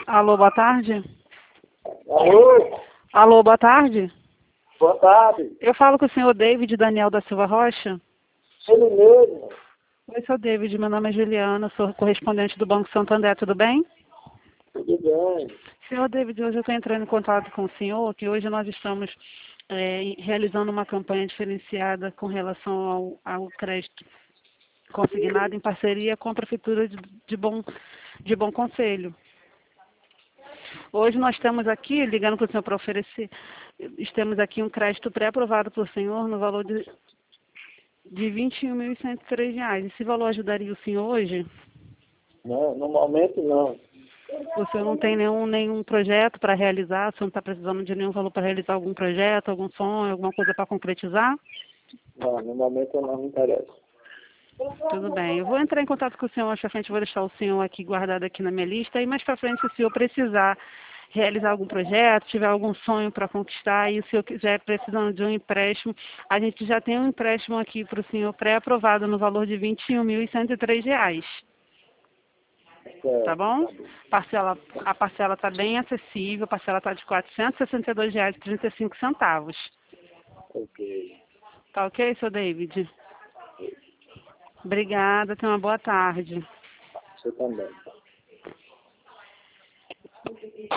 Alô, boa tarde. Alô? Alô, boa tarde. Boa tarde. Eu falo com o senhor David Daniel da Silva Rocha. Ele mesmo. Oi, seu David, meu nome é Juliana, sou correspondente do Banco Santander, tudo bem? Tudo bem. Senhor David, hoje eu estou entrando em contato com o senhor, que hoje nós estamos realizando uma campanha diferenciada com relação ao crédito consignado em parceria com a Prefeitura de Bom Conselho. Hoje nós estamos aqui, ligando para o senhor para oferecer, temos aqui um crédito pré-aprovado pelo senhor no valor de R$ 21.103. Esse valor ajudaria o senhor hoje? Não, no momento não. O senhor não tem nenhum projeto para realizar? O senhor não está precisando de nenhum valor para realizar algum projeto, algum sonho, alguma coisa para concretizar? Não, no momento não me interessa. Tudo bem. Eu vou entrar em contato com o senhor mais para frente, vou deixar o senhor aqui guardado aqui na minha lista. E mais para frente, se o senhor precisar realizar algum projeto, tiver algum sonho para conquistar e o senhor quiser precisando de um empréstimo, a gente já tem um empréstimo aqui para o senhor pré-aprovado no valor de R$ 21.103. Tá bom? A parcela está bem acessível, a parcela está de R$ 462,35. Ok. Tá ok, seu David? Obrigada, tenha uma boa tarde. Você também.